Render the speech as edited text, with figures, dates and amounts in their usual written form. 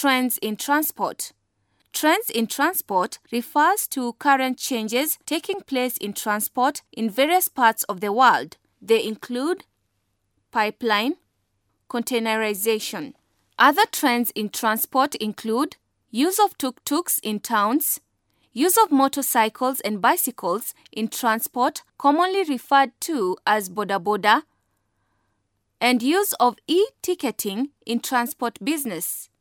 trends in transport. Trends in transport refers to current changes taking place in transport in various parts of the world. They include pipeline, containerization. Other trends in transport include use of tuk-tuks in towns, use of motorcycles and bicycles in transport, commonly referred to as boda-boda, and use of e-ticketing in transport business.